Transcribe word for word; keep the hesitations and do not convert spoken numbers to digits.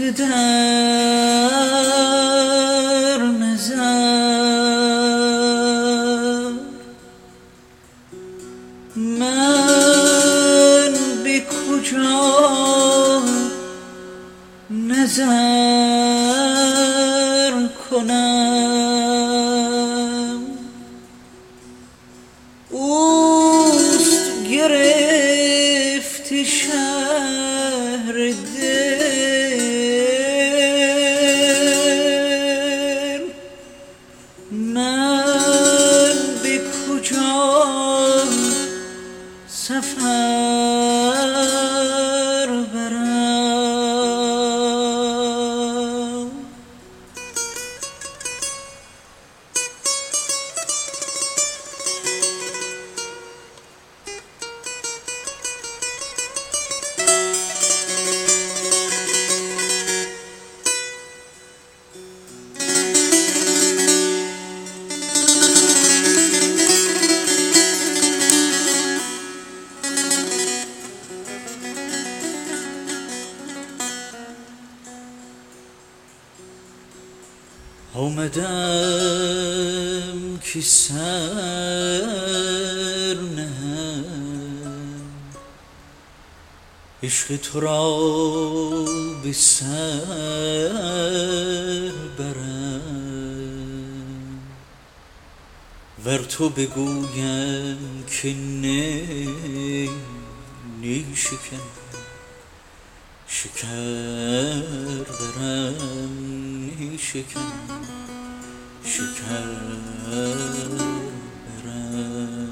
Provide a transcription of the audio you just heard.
در نظر من به کجا نظر کنم؟ اوست گرفت شهر دل، من به کجا سفر برم؟ آمدم که سر نهم، عشق تو را به سر برم، ور تو بگویم که نی نی شکن شکر برم، نی شکن شکر برم.